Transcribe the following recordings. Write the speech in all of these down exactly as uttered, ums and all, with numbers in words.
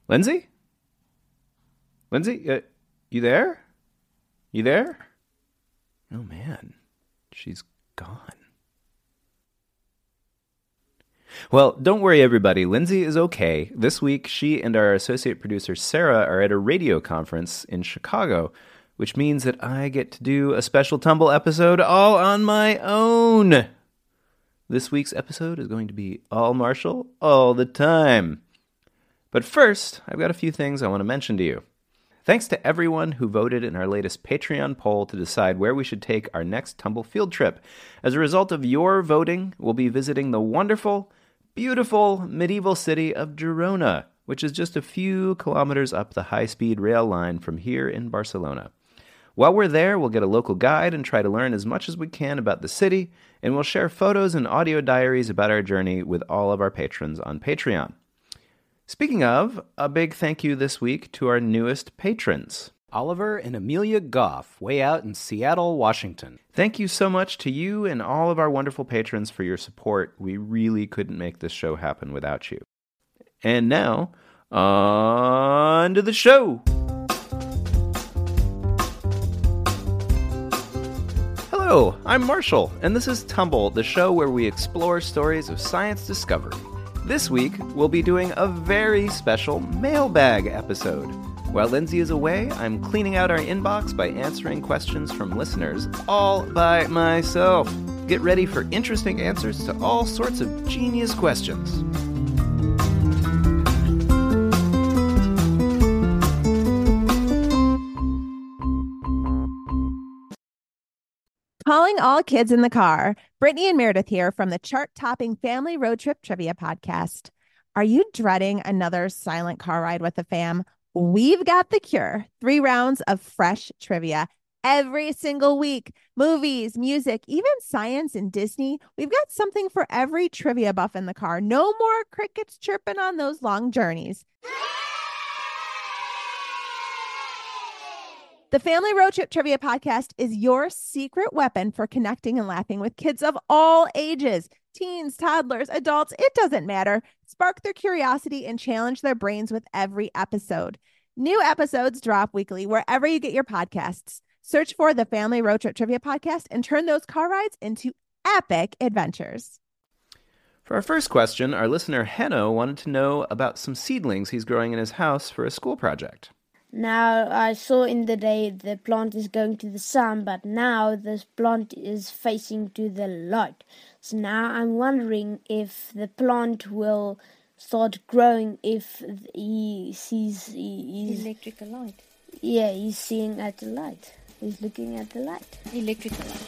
Lindsay? Lindsay, uh, you there? You there? Oh, man. She's gone. Well, don't worry, everybody. Lindsay is okay. This week, she and our associate producer, Sarah, are at a radio conference in Chicago, which means that I get to do a special Tumble episode all on my own. This week's episode is going to be all Marshall all the time. But first, I've got a few things I want to mention to you. Thanks to everyone who voted in our latest Patreon poll to decide where we should take our next Tumble field trip. As a result of your voting, we'll be visiting the wonderful, beautiful medieval city of Girona, which is just a few kilometers up the high-speed rail line from here in Barcelona. While we're there, we'll get a local guide and try to learn as much as we can about the city, and we'll share photos and audio diaries about our journey with all of our patrons on Patreon. Speaking of, a big thank you this week to our newest patrons. Oliver and Amelia Goff, way out in Seattle, Washington. Thank you so much to you and all of our wonderful patrons for your support. We really couldn't make this show happen without you. And now, on to the show! Hello, I'm Marshall, and this is Tumble, the show where we explore stories of science discovery. This week, we'll be doing a very special mailbag episode. While Lindsay is away, I'm cleaning out our inbox by answering questions from listeners all by myself. Get ready for interesting answers to all sorts of genius questions. Calling all kids in the car. Brittany and Meredith here from the chart-topping Family Road Trip Trivia Podcast. Are you dreading another silent car ride with the fam? We've got the cure. Three rounds of fresh trivia every single week. Movies, music, even science and Disney. We've got something for every trivia buff in the car. No more crickets chirping on those long journeys. The Family Road Trip Trivia Podcast is your secret weapon for connecting and laughing with kids of all ages. Teens, toddlers, adults, it doesn't matter. Spark their curiosity and challenge their brains with every episode. New episodes drop weekly wherever you get your podcasts. Search for the Family Road Trip Trivia Podcast and turn those car rides into epic adventures. For our first question, our listener Henno wanted to know about some seedlings he's growing in his house for a school project. Now, I saw in the day the plant is going to the sun, but now this plant is facing to the light. So now I'm wondering if the plant will start growing if he sees... He, he's, electrical light. Yeah, he's seeing at the light. He's looking at the light. Electrical light.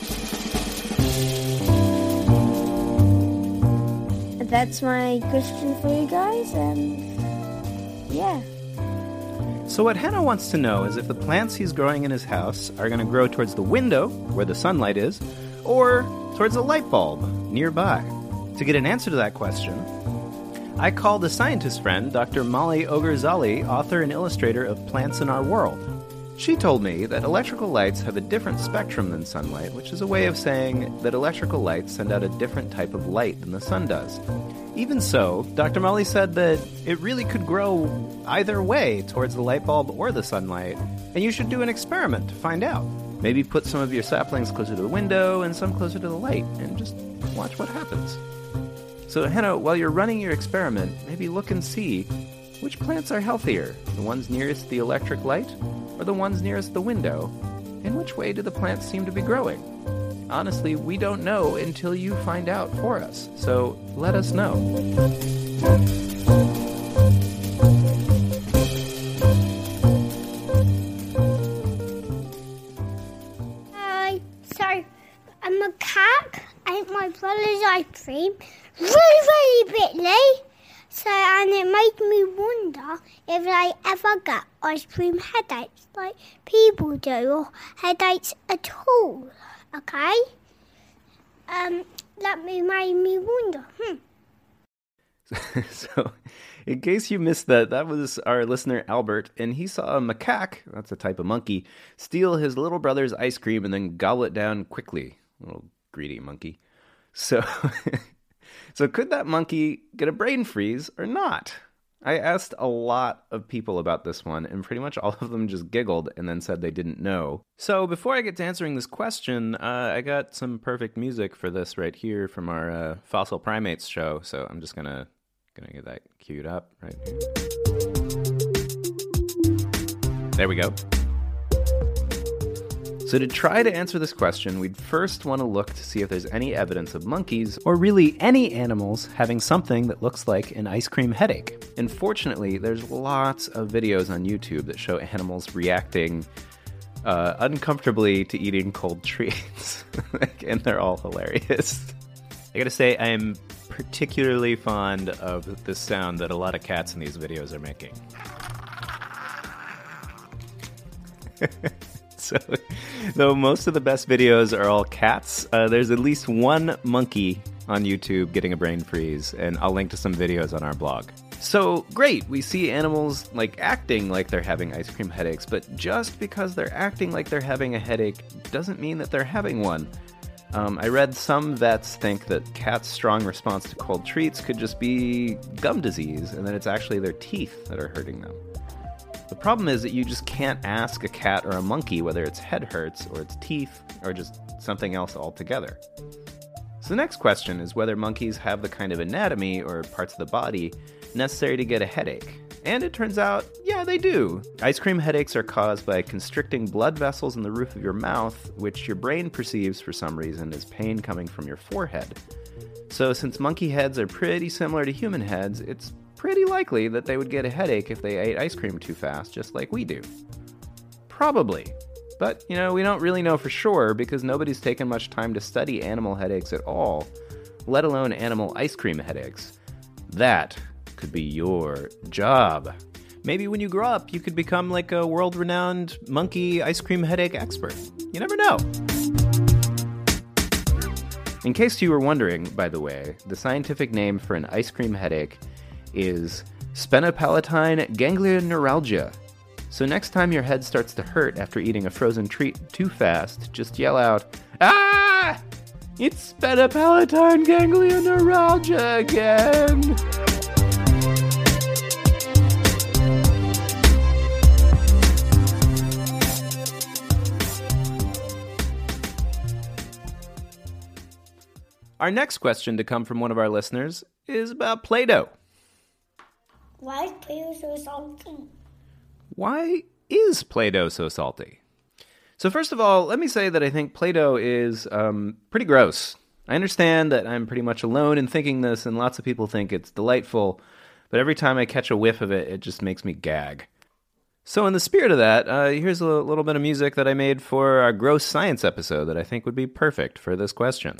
That's my question for you guys, and yeah. So what Hannah wants to know is if the plants he's growing in his house are going to grow towards the window, where the sunlight is, or towards a light bulb nearby. To get an answer to that question, I called a scientist friend, Doctor Molly Ogerzali, author and illustrator of Plants in Our World. She told me that electrical lights have a different spectrum than sunlight, which is a way of saying that electrical lights send out a different type of light than the sun does. Even so, Doctor Molly said that it really could grow either way, towards the light bulb or the sunlight, and you should do an experiment to find out. Maybe put some of your saplings closer to the window and some closer to the light, and just watch what happens. So, Hannah, while you're running your experiment, maybe look and see which plants are healthier, the ones nearest the electric light or the ones nearest the window, and which way do the plants seem to be growing? Honestly, we don't know until you find out for us, so let us know. Hi, so a macaque ate my brother's ice cream really, really bitly. So, and it made me wonder if they ever get ice cream headaches like people do, or headaches at all. Okay? Um, that made me wonder. Hmm. So, in case you missed that, that was our listener Albert, and he saw a macaque, that's a type of monkey, steal his little brother's ice cream and then gobble it down quickly. Little greedy monkey. So, so could that monkey get a brain freeze or not? I asked a lot of people about this one, and pretty much all of them just giggled and then said they didn't know. So before I get to answering this question, uh, I got some perfect music for this right here from our uh, Fossil Primates show, so I'm just gonna, gonna get that queued up right here. There we go. So to try to answer this question, we'd first want to look to see if there's any evidence of monkeys, Or really any animals having something that looks like an ice cream headache. and fortunately, there's lots of videos on YouTube that show animals reacting uh, uncomfortably to eating cold treats, and they're all hilarious. I gotta say, I am particularly fond of the sound that a lot of cats in these videos are making. So, though most of the best videos are all cats, uh, there's at least one monkey on YouTube getting a brain freeze, and I'll link to some videos on our blog. So, great, we see animals, like, acting like they're having ice cream headaches, but just because they're acting like they're having a headache doesn't mean that they're having one. Um, I read some vets think that cats' strong response to cold treats could just be gum disease, and that it's actually their teeth that are hurting them. The problem is that you just can't ask a cat or a monkey whether its head hurts or its teeth or just something else altogether. So the next question is whether monkeys have the kind of anatomy or parts of the body necessary to get a headache. And it turns out, yeah, they do. Ice cream headaches are caused by constricting blood vessels in the roof of your mouth, which your brain perceives for some reason as pain coming from your forehead. So since monkey heads are pretty similar to human heads, it's pretty likely that they would get a headache if they ate ice cream too fast, just like we do. Probably. But, you know, we don't really know for sure because nobody's taken much time to study animal headaches at all, let alone animal ice cream headaches. That could be your job. Maybe when you grow up, you could become like a world-renowned monkey ice cream headache expert. You never know. In case you were wondering, by the way, the scientific name for an ice cream headache is sphenopalatine ganglioneuralgia. So next time your head starts to hurt after eating a frozen treat too fast, just yell out, "Ah! It's sphenopalatine ganglioneuralgia again!" Our next question to come from one of our listeners is about Play-Doh. Why is Play-Doh so salty? Why is Play-Doh so salty? So first of all, let me say that I think Play-Doh is um, pretty gross. I understand that I'm pretty much alone in thinking this, and lots of people think it's delightful, but every time I catch a whiff of it, it just makes me gag. So in the spirit of that, uh, here's a little bit of music that I made for our Gross Science episode that I think would be perfect for this question.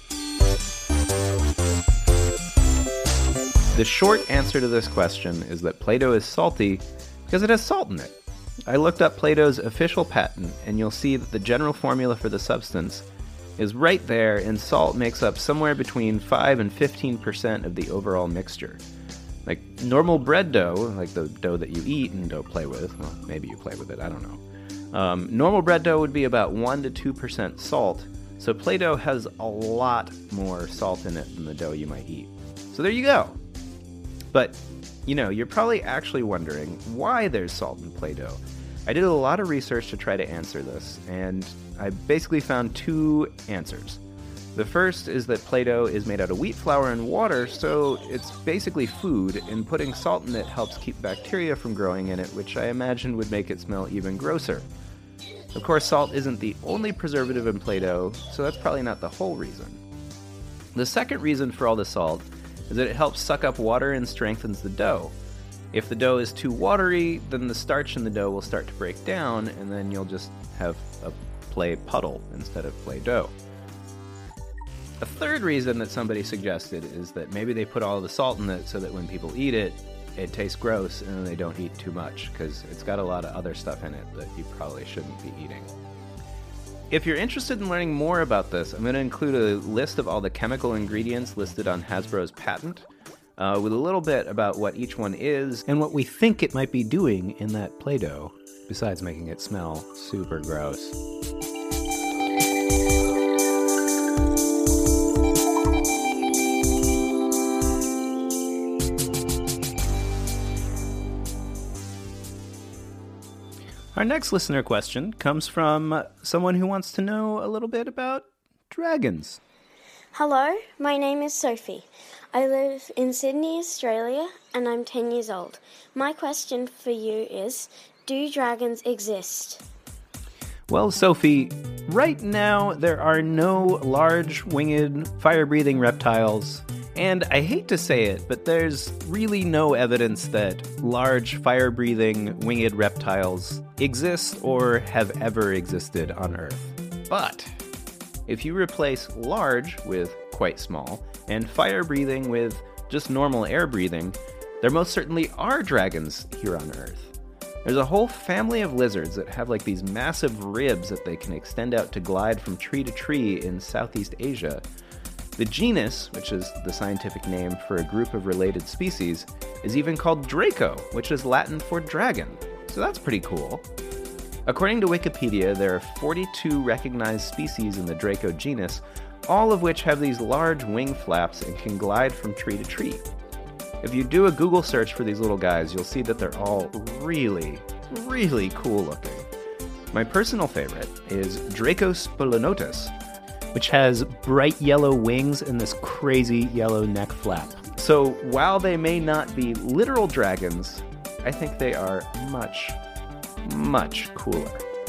The short answer to this question is that Play-Doh is salty because it has salt in it. I looked up Play-Doh's official patent, and you'll see that the general formula for the substance is right there, and salt makes up somewhere between five and fifteen percent of the overall mixture. Like normal bread dough, like the dough that you eat and don't play with, well, maybe you play with it, I don't know. Um, normal bread dough would be about one to two percent salt, so Play-Doh has a lot more salt in it than the dough you might eat. So there you go. But, you know, you're probably actually wondering why there's salt in Play-Doh. I did a lot of research to try to answer this, and I basically found two answers. The first is that Play-Doh is made out of wheat flour and water, so it's basically food, and putting salt in it helps keep bacteria from growing in it, which I imagine would make it smell even grosser. Of course, salt isn't the only preservative in Play-Doh, so that's probably not the whole reason. The second reason for all the salt is that it helps suck up water and strengthens the dough. If the dough is too watery, then the starch in the dough will start to break down, and then you'll just have a Play puddle instead of Play-Doh. A third reason that somebody suggested is that maybe they put all the salt in it so that when people eat it, it tastes gross and then they don't eat too much, because it's got a lot of other stuff in it that you probably shouldn't be eating. If you're interested in learning more about this, I'm going to include a list of all the chemical ingredients listed on Hasbro's patent, uh, with a little bit about what each one is And what we think it might be doing in that Play-Doh, besides making it smell super gross. Our next listener question comes from someone who wants to know a little bit about dragons. Hello, my name is Sophie. I live in Sydney, Australia, and I'm ten years old. My question for you is, do dragons exist? Well, Sophie, right now there are no large winged fire-breathing reptiles, and I hate to say it, but there's really no evidence that large fire-breathing winged reptiles exist or have ever existed on Earth. But if you replace large with quite small and fire-breathing with just normal air-breathing, there most certainly are dragons here on Earth. There's a whole family of lizards that have like these massive ribs that they can extend out to glide from tree to tree in Southeast Asia. The genus, which is the scientific name for a group of related species, is even called Draco, which is Latin for dragon. So that's pretty cool. According to Wikipedia, there are forty-two recognized species in the Draco genus, all of which have these large wing flaps and can glide from tree to tree. If you do a Google search for these little guys, you'll see that they're all really, really cool looking. My personal favorite is Dracospolonotus, which has bright yellow wings and this crazy yellow neck flap. So while they may not be literal dragons, I think they are much, much cooler.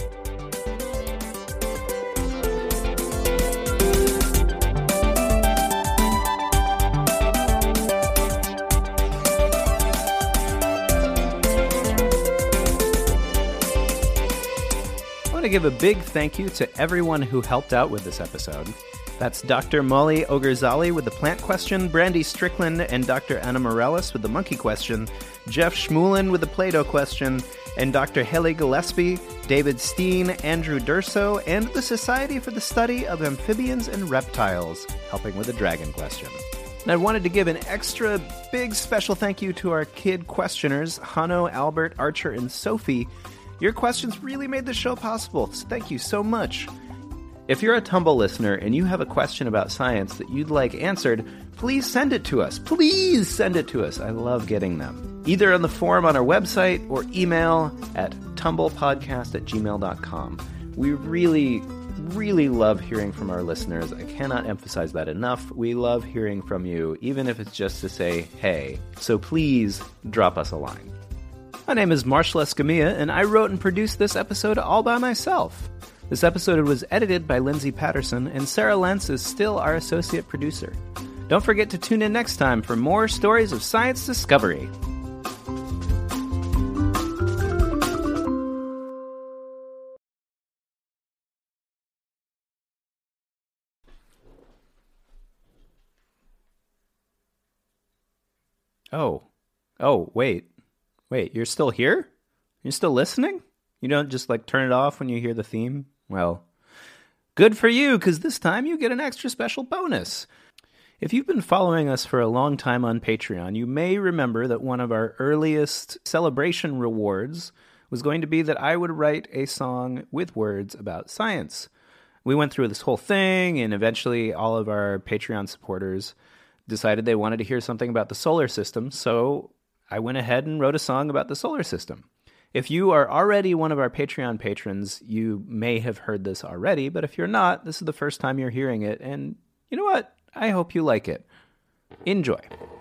To give a big thank you to everyone who helped out with this episode. That's Doctor Molly Ogerzali with the plant question, Brandy Strickland and Doctor Anna Morales with the monkey question, Jeff Schmulin with the Play-Doh question, and Doctor Haley Gillespie, David Steen, Andrew Durso, and the Society for the Study of Amphibians and Reptiles, helping with the dragon question. And I wanted to give an extra big special thank you to our kid questioners, Hanno, Albert, Archer, and Sophie. Your questions really made the show possible, so thank you so much. If you're a Tumble listener and you have a question about science that you'd like answered, please send it to us. Please send it to us. I love getting them. Either on the forum on our website or email at tumblepodcast at gmail dot com. We really, really love hearing from our listeners. I cannot emphasize that enough. We love hearing from you, even if it's just to say, hey. So please drop us a line. My name is Marshall Escamilla, and I wrote and produced this episode all by myself. This episode was edited by Lindsay Patterson, and Sarah Lentz is still our associate producer. Don't forget to tune in next time for more stories of science discovery. Oh. Oh, wait. Wait, you're still here? You're still listening? You don't just, like, turn it off when you hear the theme? Well, good for you, because this time you get an extra special bonus. If you've been following us for a long time on Patreon, you may remember that one of our earliest celebration rewards was going to be that I would write a song with words about science. We went through this whole thing, and eventually all of our Patreon supporters decided they wanted to hear something about the solar system, so I went ahead and wrote a song about the solar system. If you are already one of our Patreon patrons, you may have heard this already, but if you're not, this is the first time you're hearing it, and you know what? I hope you like it. Enjoy.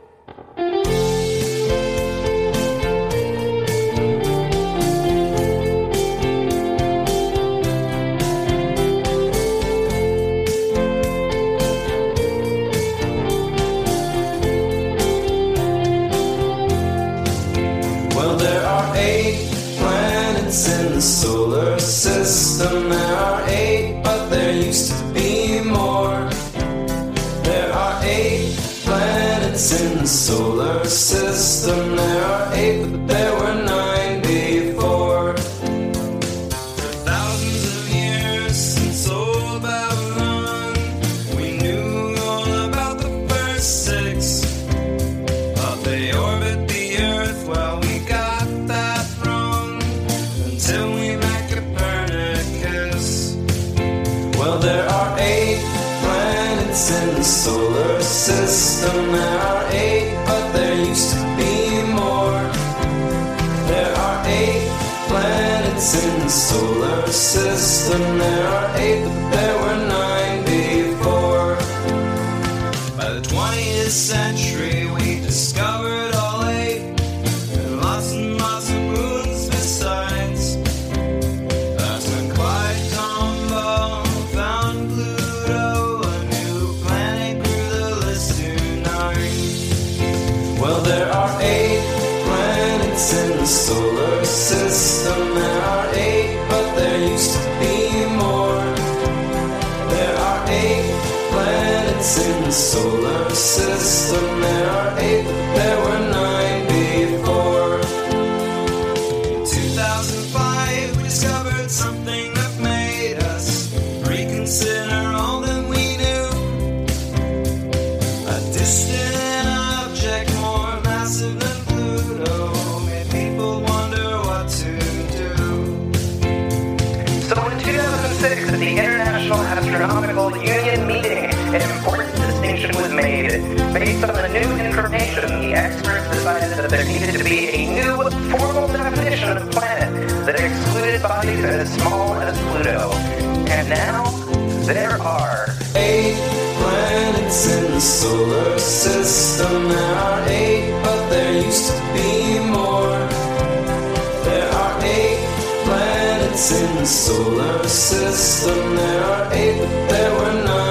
In the solar system, there are eight, but there used to be more. There are eight planets in the solar system. There are eight, but there were nine before. For thousands of years since old Babylon, we knew all about the first six. But they orbit the Earth, well, we got that wrong. Until we met Copernicus. Well, there are eight planets in the solar system. There are eight, but there used to be more. planets in the solar system. There are eight, but there were nine before. By the twentieth century, we discovered all eight, and lots and lots of moons besides. That's when Clyde Tombaugh found Pluto, a new planet grew the list to nine. Well, there are eight planets in the solar system. There are eight, but there used to be more. There are eight planets in the solar system. There are eight, but there were nine before. In two thousand five, we discovered something that made us reconsider all that we knew. A distant object more massive than Pluto made people wonder what to do. So in two thousand six, at the International Astronomical Union meeting, an important distinction was made. Based on the new information, the experts decided that there needed to be a new formal definition of planet that excluded bodies as small as Pluto. And now, there are Eight planets in the solar system. There are eight, but there used to be more. There are eight planets in the solar system. There are eight, but there were nine